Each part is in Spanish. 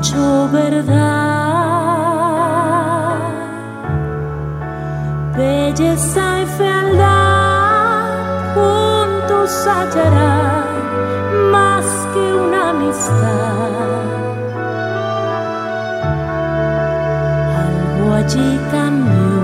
dicho verdad, belleza y fealdad juntos hallarán más que una amistad. Algo allí cambió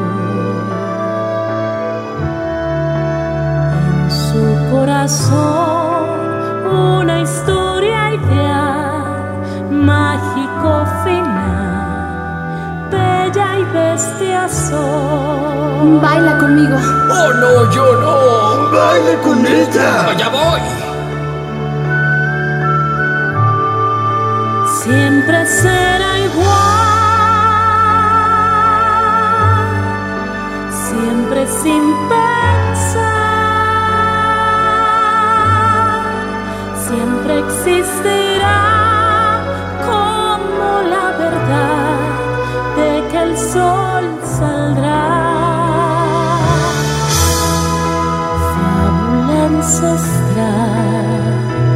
en su corazón, una historia ideal, mágico final, bella y bestia son. Baila conmigo. Oh no, yo no. Baila con ella. Allá voy. Siempre será igual, siempre sin pensar, siempre existirá como la verdad de que el sol saldrá. Fábula ancestral,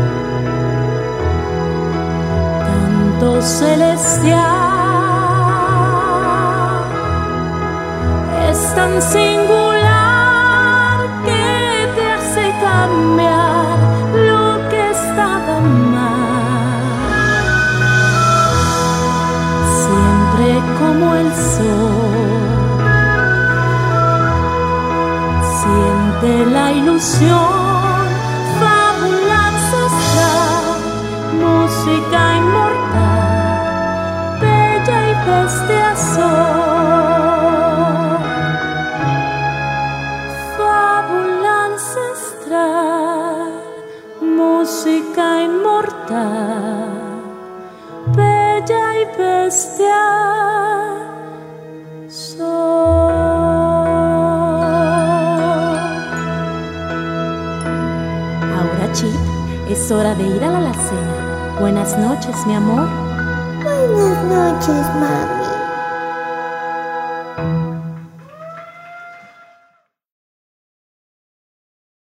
celestial, es tan singular que te hace cambiar lo que estaba mal. Siempre como el sol, siente la ilusión, fábula ancestral, música inmortal, bella y bestia son. Fábula ancestral, música inmortal, bella y bestia son. Ahora, Chip, es hora de ir a la alacena. Buenas noches, mi amor. Buenas noches, mamá.